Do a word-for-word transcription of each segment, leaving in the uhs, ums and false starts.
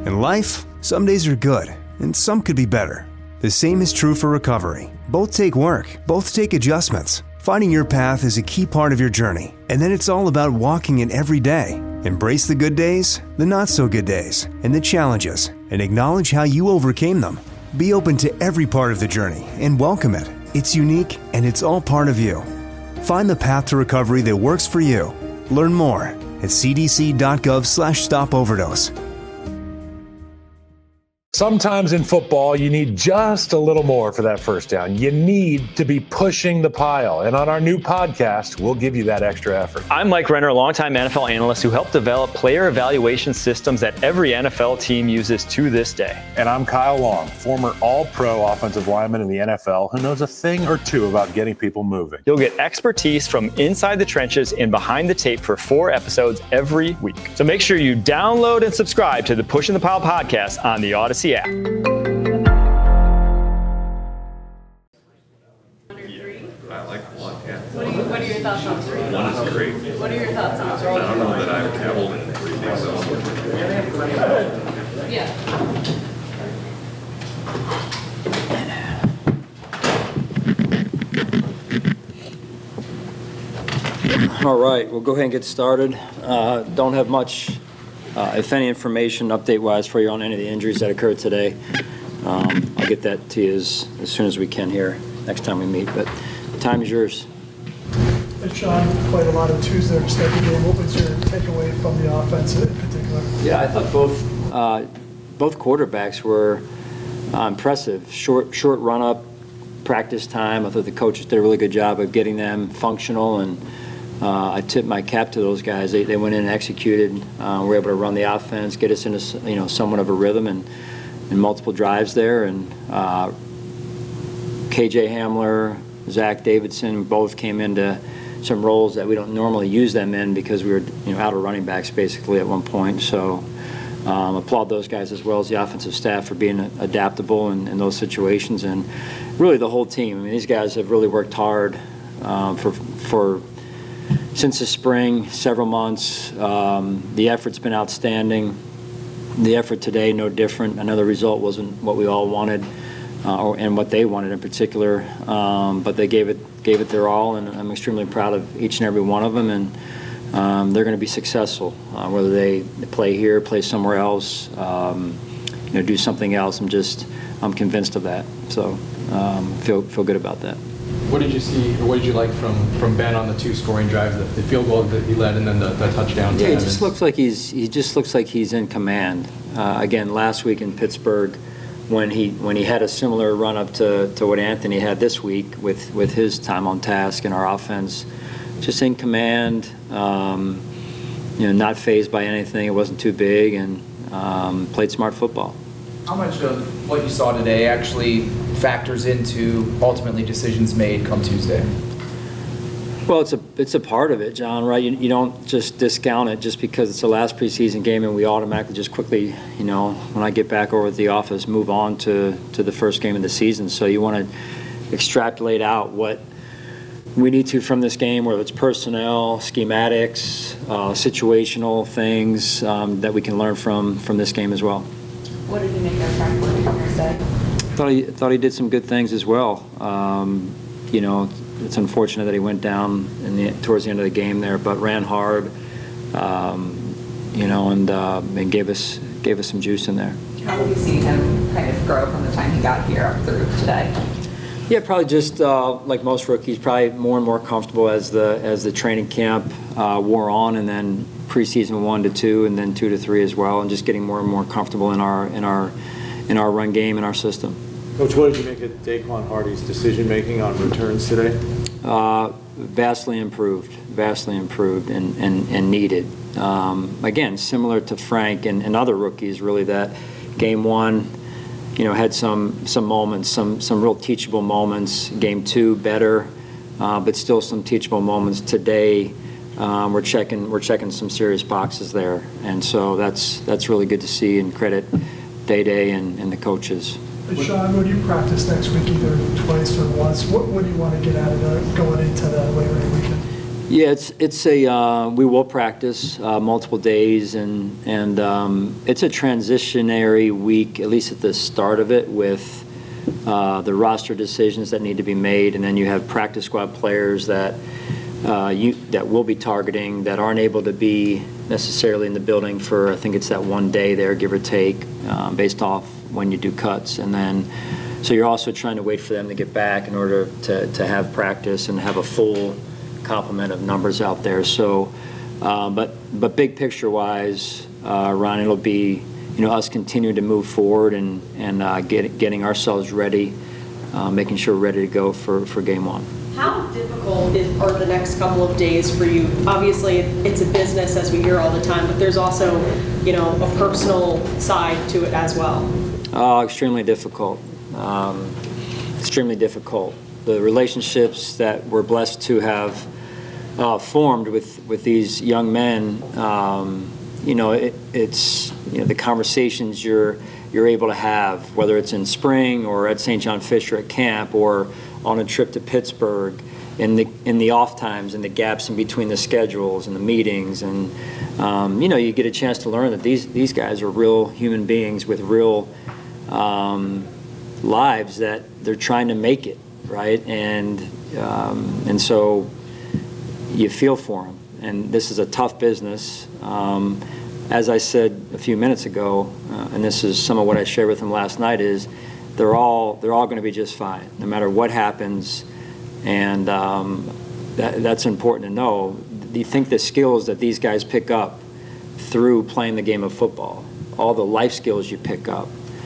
In life, some days are good, and some could be better. The same is true for recovery. Both take work, both take adjustments. Finding your path is a key part of your journey, and then it's all about walking it every day. Embrace the good days, the not-so-good days, and the challenges, and acknowledge how you overcame them. Be open to every part of the journey and welcome it. It's unique, and it's all part of you. Find the path to recovery that works for you. Learn more at c d c dot gov slash stop overdose. Sometimes in football, you need just a little more for that first down. You need to be pushing the pile. And on our new podcast, we'll give you that extra effort. I'm Mike Renner, a longtime N F L analyst who helped develop player evaluation systems that every N F L team uses to this day. And I'm Kyle Long, former all-pro offensive lineman in the N F L who knows a thing or two about getting people moving. You'll get expertise from inside the trenches and behind the tape for four episodes every week. So make sure you download and subscribe to the Pushing the Pile podcast on the Odyssey app. I like one, yeah. What are, you, what are your thoughts on three? One is great. What are your thoughts on three? I don't know that I've dabbled in three things. Yeah. All right, we'll go ahead and get started. Uh, don't have much, uh, if any, information update-wise for you on any of the injuries that occurred today. Um, I'll get that to you as, as soon as we can here next time we meet, but the time is yours. Hey, Sean, played a lot of Tuesday extended game. What was your takeaway from the offense in particular? Yeah, I thought both uh, both quarterbacks were uh, impressive. Short short run-up, practice time. I thought the coaches did a really good job of getting them functional, and uh, I tip my cap to those guys. They, they went in and executed. Uh, were able to run the offense, get us into you know somewhat of a rhythm, and, and multiple drives there. And uh, K J Hamler, Zach Davidson both came into some roles that we don't normally use them in because we were you know out of running backs basically at one point. So um, applaud those guys as well as the offensive staff for being adaptable in, in those situations, and really the whole team. I mean, these guys have really worked hard um, for for since the spring, several months. Um, the effort's been outstanding. The effort today, no different. I know the result wasn't what we all wanted, uh, or, and what they wanted in particular, um, but they gave it gave it their all, and I'm extremely proud of each and every one of them, and um, they're going to be successful, uh, whether they play here, play somewhere else, um, you know, do something else. I'm just, I'm convinced of that. So um, feel feel good about that. What did you see, or what did you like from, from Ben on the two scoring drives, the, the field goal that he led, and then the, the touchdown? Yeah, he just looks like he's he just looks like he's in command. Uh, again, last week in Pittsburgh, when he when he had a similar run up to, to what Anthony had this week with, with his time on task and our offense, just in command, um, you know, not fazed by anything. It wasn't too big, and um, played smart football. How much of what you saw today actually factors into ultimately decisions made come Tuesday? Well, it's a it's a part of it, John, right? You, you don't just discount it just because it's the last preseason game and we automatically just quickly, you know, when I get back over at the office, move on to, to the first game of the season. So you want to extrapolate out what we need to from this game, whether it's personnel, schematics, uh, situational things um, that we can learn from, from this game as well. What did you make of Frank Louis? Thought he thought he did some good things as well. Um, you know, it's unfortunate that he went down in the, towards the end of the game there, but ran hard. Um, you know, and uh, and gave us gave us some juice in there. How have you seen him kind of grow from the time he got here up through today? Yeah, probably just uh, like most rookies, probably more and more comfortable as the as the training camp uh, wore on, and then preseason one to two, and then two to three as well, and just getting more and more comfortable in our in our in our run game and our system. Coach, what did you make of Daquan Hardy's decision making on returns today? Uh, vastly improved, vastly improved, and and, and needed. Um, again, similar to Frank and, and other rookies, really, that game one, you know, had some some moments, some some real teachable moments. Game two, better, uh, but still some teachable moments. Today, um, we're checking we're checking some serious boxes there, and so that's that's really good to see, and credit Day Day and, and the coaches. Hey, Sean, when you practice next week, either twice or once, what, what do you want to get out of it going into the Labor Day weekend? Yeah, it's it's a uh, we will practice uh, multiple days, and and um, it's a transitionary week, at least at the start of it, with uh, the roster decisions that need to be made, and then you have practice squad players that uh, you that we'll be targeting that aren't able to be necessarily in the building for, I think it's that one day there, give or take, uh, based off when you do cuts, and then so you're also trying to wait for them to get back in order to to have practice and have a full complement of numbers out there. So, uh, but but big picture wise, uh, Ron, it'll be you know us continuing to move forward and and uh, get, getting ourselves ready, uh, making sure we're ready to go for, for game one. How difficult is, are the next couple of days for you? Obviously, it's a business, as we hear all the time, but there's also you know a personal side to it as well. Uh, extremely difficult. Um, extremely difficult. The relationships that we're blessed to have uh, formed with, with these young men, um, you know, it, it's you know the conversations you're you're able to have, whether it's in spring or at Saint John Fisher at camp or on a trip to Pittsburgh, in the in the off times and the gaps in between the schedules and the meetings, and um, you know you get a chance to learn that these these guys are real human beings with real um, lives that they're trying to make it. Right, and um, and so you feel for them, and this is a tough business. Um, as I said a few minutes ago, uh, and this is some of what I shared with them last night, is they're all they're all going to be just fine, no matter what happens, and um, that, that's important to know. Do you think the skills that these guys pick up through playing the game of football, all the life skills you pick up,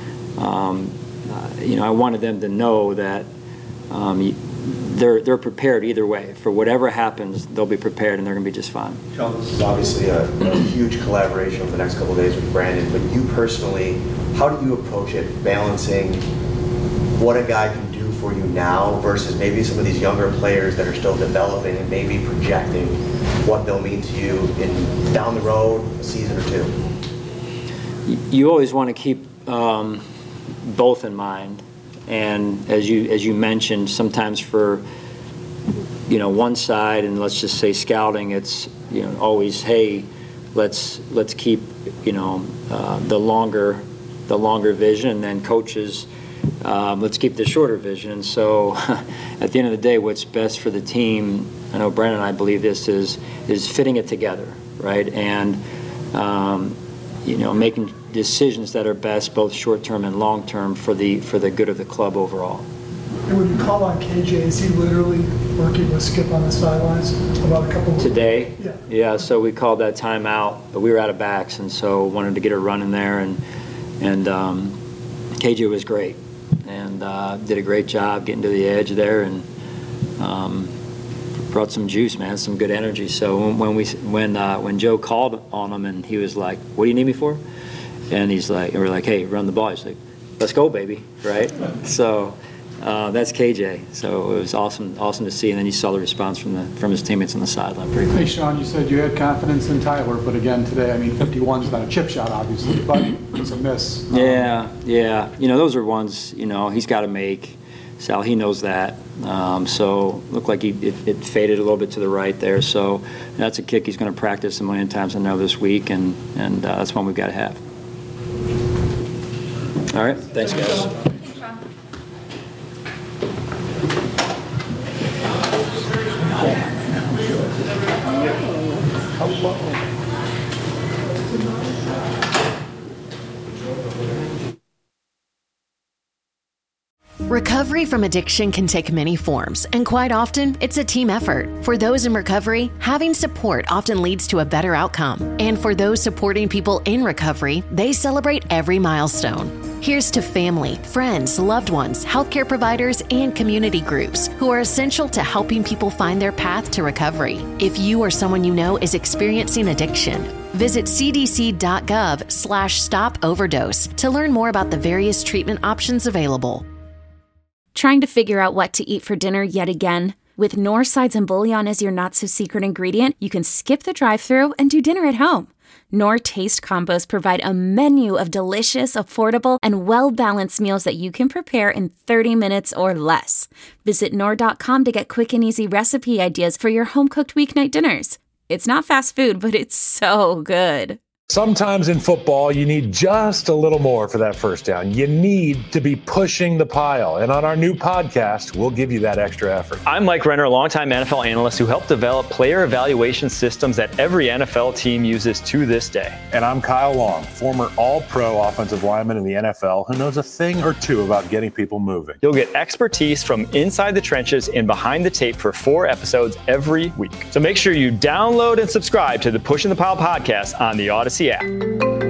um, uh, you know, I wanted them to know that. Um, they're they're prepared either way. For whatever happens, they'll be prepared and they're going to be just fine. Sean, this is obviously a, a huge collaboration over the next couple of days with Brandon, but you personally, how do you approach it, balancing what a guy can do for you now versus maybe some of these younger players that are still developing and maybe projecting what they'll mean to you in down the road, a season or two? You always want to keep um, both in mind. And as you as you mentioned, sometimes for you know one side, and let's just say scouting, it's you know always hey, let's let's keep you know uh, the longer the longer vision, and then coaches, um, let's keep the shorter vision. And so at the end of the day, what's best for the team, I know Brandon and I believe this is is fitting it together, right? And um, you know making decisions that are best, both short-term and long-term, for the for the good of the club overall. And when you call on K J, is he literally working with Skip on the sidelines about a couple of Today? Yeah. Yeah, so we called that timeout, but we were out of backs, and so wanted to get a run in there, and and um, K J was great, and uh, did a great job getting to the edge there, and um, brought some juice, man, some good energy. So when, when we when uh, when Joe called on him, and he was like, "What do you need me for?" And he's like, and we're like, hey, run the ball. He's like, let's go, baby, right? So uh, that's K J. So it was awesome, awesome to see. And then you saw the response from the from his teammates on the sideline. Pretty cool. Hey, Sean, you said you had confidence in Tyler, but again today, I mean, fifty-one is not a chip shot, obviously, but it's a miss. Yeah, yeah. You know, those are ones. You know, he's got to make. Sal, he knows that. Um, so looked like he it, it faded a little bit to the right there. So that's a kick he's going to practice a million times I know this week, and and uh, that's one we've got to have. All right. Thanks, guys. Recovery from addiction can take many forms, and quite often, it's a team effort. For those in recovery, having support often leads to a better outcome. And for those supporting people in recovery, they celebrate every milestone. Here's to family, friends, loved ones, healthcare providers, and community groups who are essential to helping people find their path to recovery. If you or someone you know is experiencing addiction, visit cdc.gov slash stop overdose to learn more about the various treatment options available. Trying to figure out what to eat for dinner yet again? With Knorr sides and bouillon as your not-so-secret ingredient, you can skip the drive-thru and do dinner at home. Knorr Taste Combos provide a menu of delicious, affordable, and well-balanced meals that you can prepare in thirty minutes or less. Visit Knorr dot com to get quick and easy recipe ideas for your home-cooked weeknight dinners. It's not fast food, but it's so good. Sometimes in football, you need just a little more for that first down. You need to be pushing the pile. And on our new podcast, we'll give you that extra effort. I'm Mike Renner, a longtime N F L analyst who helped develop player evaluation systems that every N F L team uses to this day. And I'm Kyle Long, former all-pro offensive lineman in the N F L who knows a thing or two about getting people moving. You'll get expertise from inside the trenches and behind the tape for four episodes every week. So make sure you download and subscribe to the Pushing the Pile podcast on the Odyssey app.